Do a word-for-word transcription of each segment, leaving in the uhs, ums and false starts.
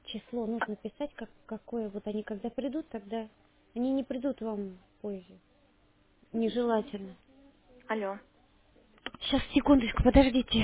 число нужно писать, как, какое. Вот они когда придут, тогда они не придут вам позже. Нежелательно. Алло. Сейчас, секундочку, подождите.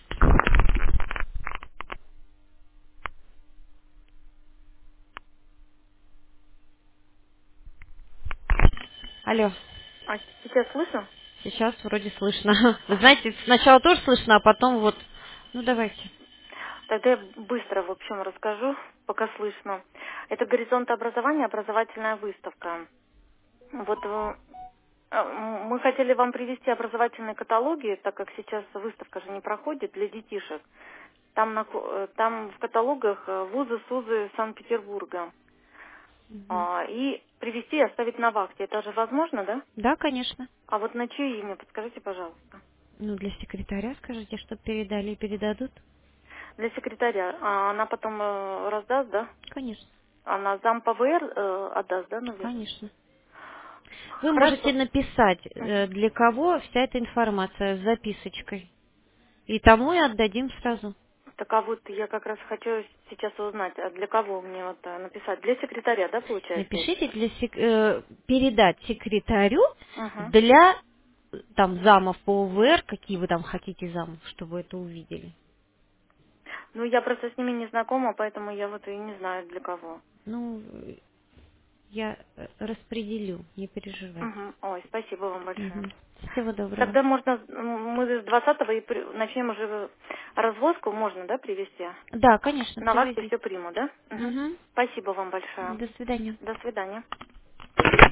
Алло. А сейчас слышу? Сейчас вроде слышно. Вы знаете, сначала тоже слышно, а потом вот... Ну, давайте. Тогда я быстро, в общем, расскажу, пока слышно. Это «Горизонт образования», образовательная выставка. Вот э, м, мы хотели вам привести образовательные каталоги, так как сейчас выставка же не проходит для детишек. Там, на, ко- э, там в каталогах э, вузы, СУЗы Санкт-Петербурга. Мгм. А, и привести и оставить на вахте. Это же возможно, да? Да, конечно. А вот на чье имя, подскажите, пожалуйста. Ну, для секретаря скажите, что передали и передадут. Для секретаря. А она потом э, раздаст, да? Конечно, Она зам ПВР э, отдаст, да, наверное? конечно. Вы можете Хорошо. написать, э, Мгм. для кого вся эта информация с записочкой. И тому и отдадим сразу. Так а вот я как раз хочу сейчас узнать, а для кого мне вот э, написать? Для секретаря, да, получается, Напишите если? для сек- э, передать секретарю Угу. для э, там замов по УВР, какие вы там хотите замов, чтобы это увидели. Ну, я просто с ними не знакома, поэтому я вот и не знаю для кого. Ну, э, я э, распределю, не переживайте. Угу. Ой, спасибо вам большое. Мгм. Всего доброго. Тогда можно, м, мы с двадцатого и при- начнем уже развозку, можно, да, привезти? Да, конечно, На вас привозите. все приму, да? Угу. Угу. Спасибо вам большое. До свидания. До свидания.